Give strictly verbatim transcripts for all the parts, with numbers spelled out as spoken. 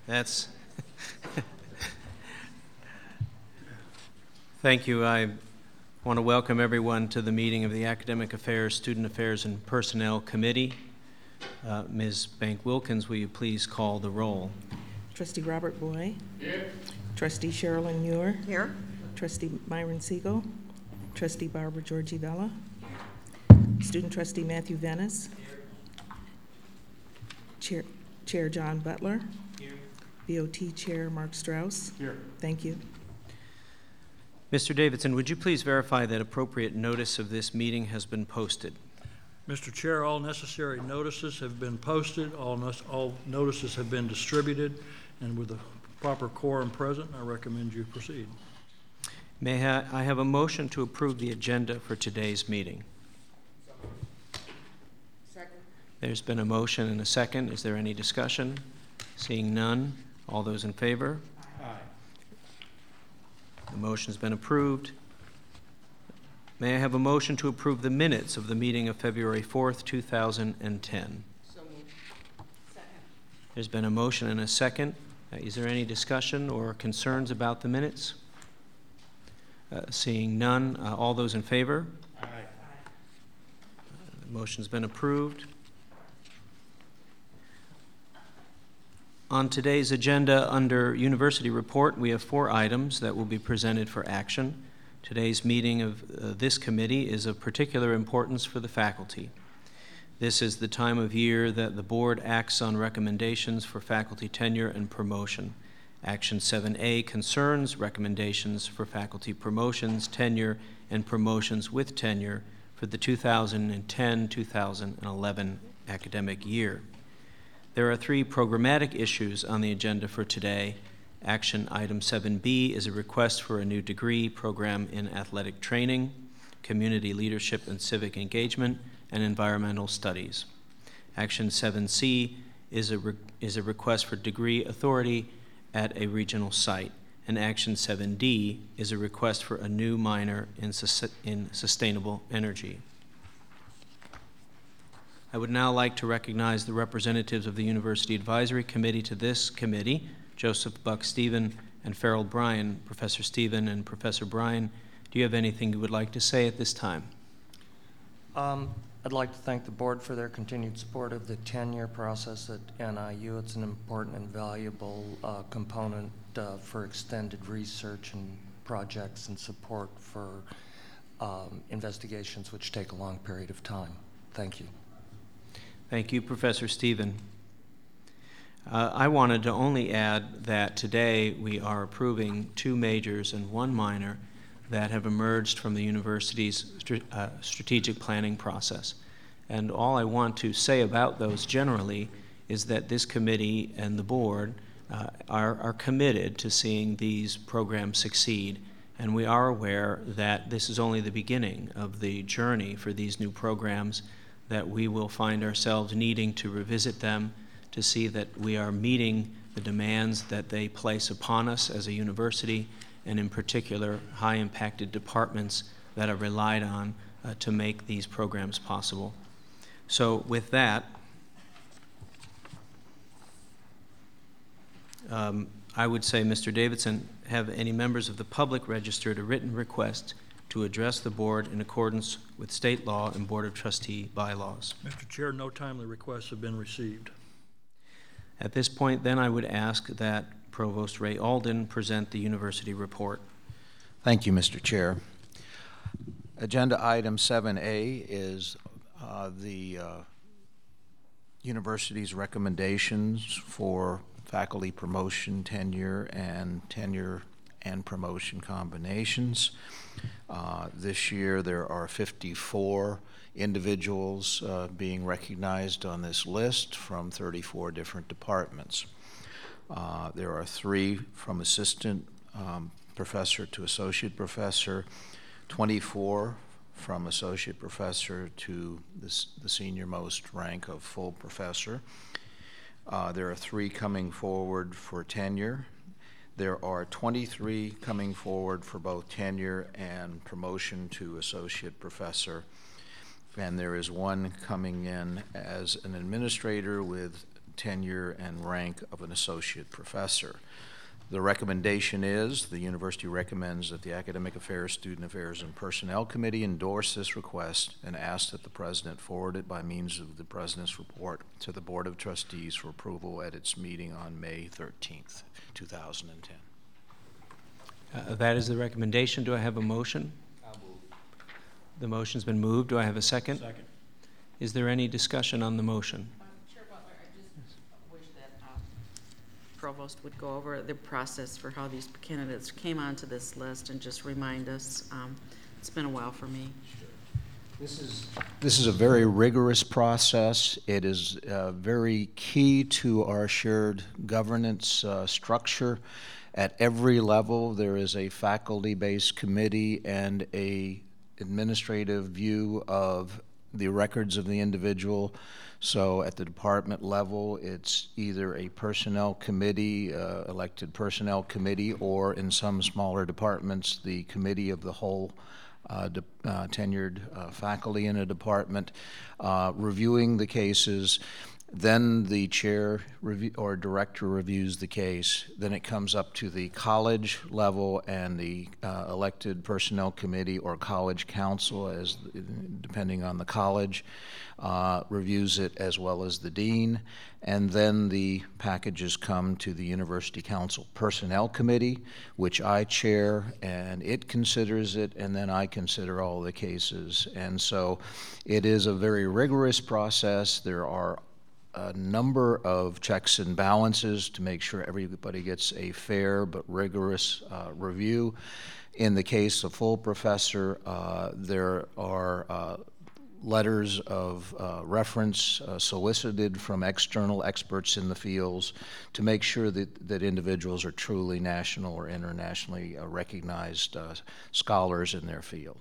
That's Thank you. I want to welcome everyone to the meeting of the Academic Affairs, Student Affairs, and Personnel Committee. Uh, Miz Bank-Wilkins, will you please call the roll? Trustee Robert Boy. Here. Trustee Sherilyn Muir. Here. Trustee Myron Siegel. Trustee Barbara Georgie Vella. Student Trustee Matthew Venice. Here. Chair, Chair John Butler. Here. B O T Chair Mark Strauss. Here. Thank you. Mister Davidson, would you please verify that appropriate notice of this meeting has been posted? Mister Chair, all necessary notices have been posted, all, no all notices have been distributed, and with the proper quorum present, I recommend you proceed. May I have a motion to approve the agenda for today's meeting? Second. There's been a motion and a second. Is there any discussion? Seeing none, all those in favor? Aye. The motion's been approved. May I have a motion to approve the minutes of the meeting of February fourth, two thousand ten? So moved. Second. There's been a motion and a second. Uh, is there any discussion or concerns about the minutes? Uh, seeing none, uh, all those in favor? Aye. Uh, the motion's been approved. On today's agenda under University Report, we have four items that will be presented for action. Today's meeting of uh, this committee is of particular importance for the faculty. This is the time of year that the board acts on recommendations for faculty tenure and promotion. Action seven A concerns recommendations for faculty promotions, tenure, and promotions with tenure for the two thousand ten to two thousand eleven academic year. There are three programmatic issues on the agenda for today. Action item seven B is a request for a new degree program in athletic training, community leadership and civic engagement, and environmental studies. Action seven C is a, re is a request for degree authority at a regional site. And Action seven D is a request for a new minor in, sus in sustainable energy. I would now like to recognize the representatives of the University Advisory Committee to this committee, Joseph Buck Stephen and Farrell Bryan. Professor Stephen and Professor Bryan, do you have anything you would like to say at this time? Um, I'd like to thank the board for their continued support of the tenure process at N I U. It's an important and valuable uh, component uh, for extended research and projects and support for um, investigations which take a long period of time. Thank you. Thank you, Professor Stephen. Uh, I wanted to only add that today we are approving two majors and one minor that have emerged from the university's st uh, strategic planning process. And all I want to say about those generally is that this committee and the board uh, are, are committed to seeing these programs succeed. And we are aware that this is only the beginning of the journey for these new programs, that we will find ourselves needing to revisit them to see that we are meeting the demands that they place upon us as a university, and in particular, high-impacted departments that are relied on uh, to make these programs possible. So with that, um, I would say, Mister Davidson, have any members of the public registered a written request to address the board in accordance with state law and Board of Trustee bylaws? Mister Chair, no timely requests have been received. At this point, then, I would ask that Provost Ray Alden present the university report. Thank you, Mister Chair. Agenda item seven A is uh, the uh, university's recommendations for faculty promotion, tenure, and tenure and promotion combinations. Uh, this year there are fifty-four individuals uh, being recognized on this list from thirty-four different departments. Uh, there are three from assistant um, professor to associate professor, twenty-four from associate professor to this, the senior most rank of full professor. Uh, there are three coming forward for tenure. There are twenty-three coming forward for both tenure and promotion to associate professor. And there is one coming in as an administrator with tenure and rank of an associate professor. The recommendation is, the university recommends that the Academic Affairs, Student Affairs, and Personnel Committee endorse this request and ask that the president forward it by means of the president's report to the Board of Trustees for approval at its meeting on May thirteenth, two thousand ten. Uh, That is the recommendation. Do I have a motion? The motion's been moved. Do I have a second? Second. Is there any discussion on the motion? Um, Chair Butler, I just wish that um, Provost would go over the process for how these candidates came onto this list and just remind us. Um, It's been a while for me. This is, this is a very rigorous process. It is uh, very key to our shared governance uh, structure. At every level, there is a faculty-based committee and a administrative view of the records of the individual. So at the department level, it's either a personnel committee, uh, elected personnel committee, or in some smaller departments, the committee of the whole uh, de uh, tenured uh, faculty in a department, uh, reviewing the cases. Then the chair review, or director reviews the case. Then it comes up to the college level, and the uh, elected personnel committee or college council, as depending on the college, uh, reviews it, as well as the dean. And then the packages come to the University Council Personnel Committee, which I chair, and it considers it, and then I consider all the cases. And so it is a very rigorous process. There are a number of checks and balances to make sure everybody gets a fair but rigorous uh, review. In the case of full professor, uh, there are uh, letters of uh, reference uh, solicited from external experts in the fields to make sure that, that individuals are truly national or internationally uh, recognized uh, scholars in their field.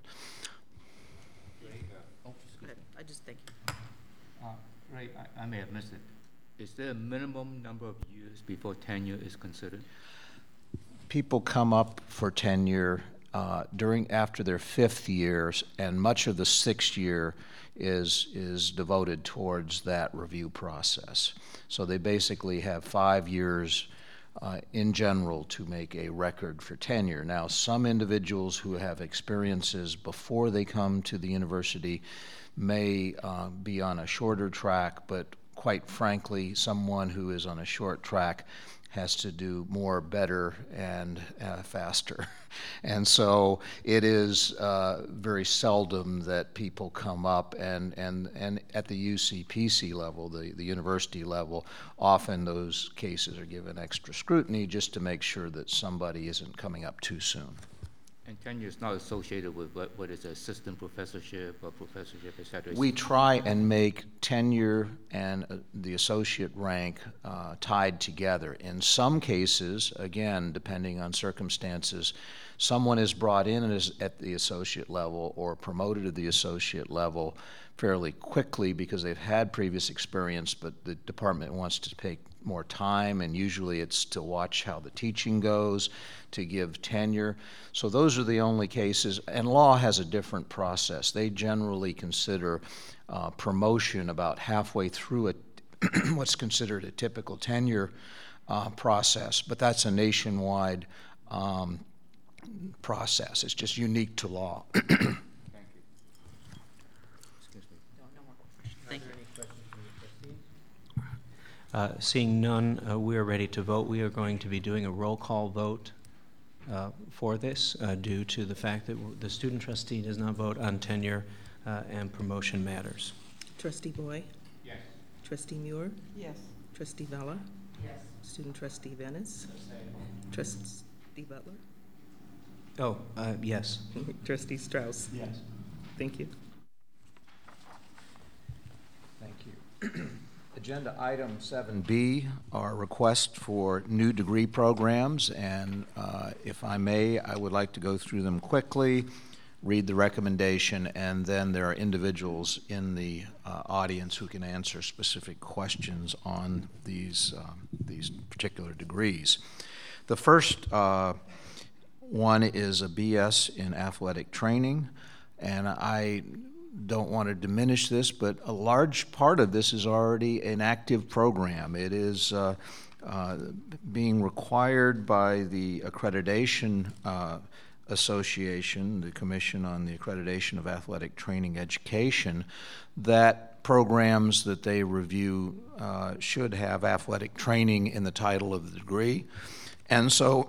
I just think. Uh, Ray, I, I may have missed it. Is there a minimum number of years before tenure is considered? People come up for tenure uh, during after their fifth years, and much of the sixth year is is devoted towards that review process. So they basically have five years uh, in general to make a record for tenure. Now, some individuals who have experiences before they come to the university may uh, be on a shorter track, but quite frankly, someone who is on a short track has to do more, better, and uh, faster. And so it is uh, very seldom that people come up, and, and, and at the U C P C level, the, the university level, often those cases are given extra scrutiny just to make sure that somebody isn't coming up too soon. And tenure is not associated with what, what is assistant professorship or professorship, et cetera. We try and make tenure and uh, the associate rank uh, tied together. In some cases, again, depending on circumstances, someone is brought in as at the associate level or promoted to the associate level fairly quickly because they've had previous experience, but the department wants to take more time, and usually it's to watch how the teaching goes, to give tenure. So those are the only cases, and law has a different process. They generally consider uh, promotion about halfway through a what's considered a typical tenure uh, process, but that's a nationwide um, process. It's just unique to law. Thank you. Excuse me. No, no more questions. Thank you. Uh, Seeing none, uh, we are ready to vote. We are going to be doing a roll call vote uh, for this uh, due to the fact that the student trustee does not vote on tenure uh, and promotion matters. Trustee Boy? Yes. Trustee Muir? Yes. Trustee Vella? Yes. Student trustee Venice? Trustee Butler? Oh, uh, yes. Trustee Strauss? Yes. Thank you. Thank you. Agenda item seven B, our request for new degree programs, and uh, if I may, I would like to go through them quickly, read the recommendation, and then there are individuals in the uh, audience who can answer specific questions on these, um, these particular degrees. The first uh, one is a B S in athletic training, and I don't want to diminish this, but a large part of this is already an active program. It is uh, uh, being required by the accreditation uh, association, the Commission on the Accreditation of Athletic Training Education, that programs that they review uh, should have athletic training in the title of the degree. And so